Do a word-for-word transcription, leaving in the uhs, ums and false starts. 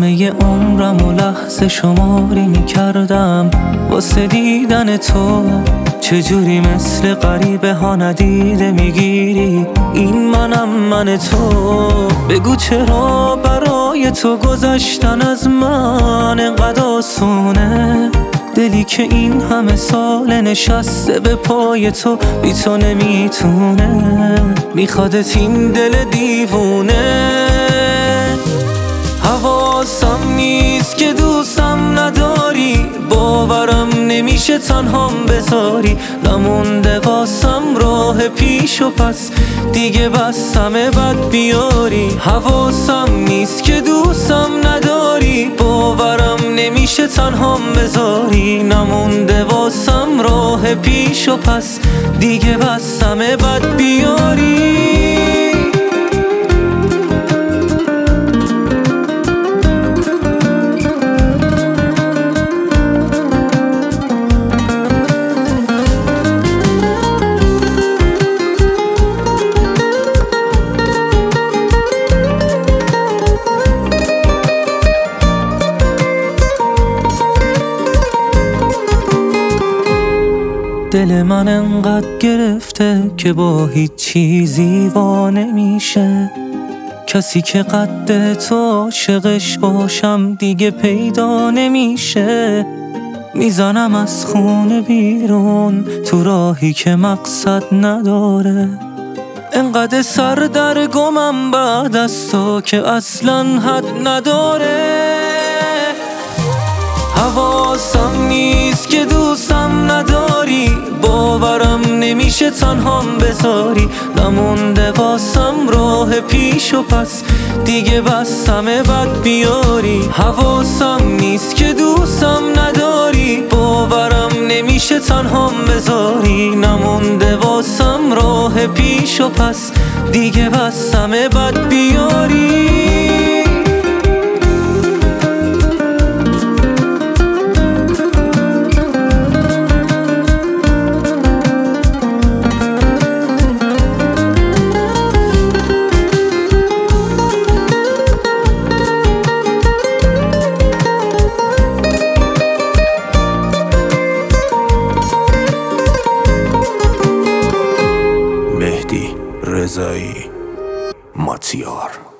همه عمرم و لحظه شماری میکردم واسه دیدن تو. چجوری مثل غریبه ها ندیده میگیری این منم من تو. بگو چرا برای تو گذشتن از من انقدر آسونه، دلی که این همه سال نشسته به پای تو بی تو نمیتونه. میخوادت این دل دیوونه. حواسم نیست که دوستم نداری، باورم نمیشه تنهام بذاری. نمونده واسم راه پیش و پس، دیگه بسمه بد بیاری. حواسم نیست که دوستم نداری، باورم نمیشه تنهام بذاری. نمونده واسم راه پیش و پس، دیگه بسمه بد بیاری. دل من انقدر گرفته که با هیچ چیزی وا نمیشه. کسی که قد تو عاشقش باشم دیگه پیدا نمیشه. میزنم از خونه بیرون تو راهی که مقصد نداره. انقدر سر در گمم بعد از تو که اصلا حد نداره. حواسم نیست که دوستم نداری، باورم نمیشه تنهام بذاری. نمونده واسم راه پیش و پس، دیگه بسمه بد بیاری. حواسم نیست که دوستم نداری، باورم نمیشه تنهام بذاری. نمونده واسم راه پیش و پس، دیگه بسمه بد بیاری. مهدی رضایی ماتیار.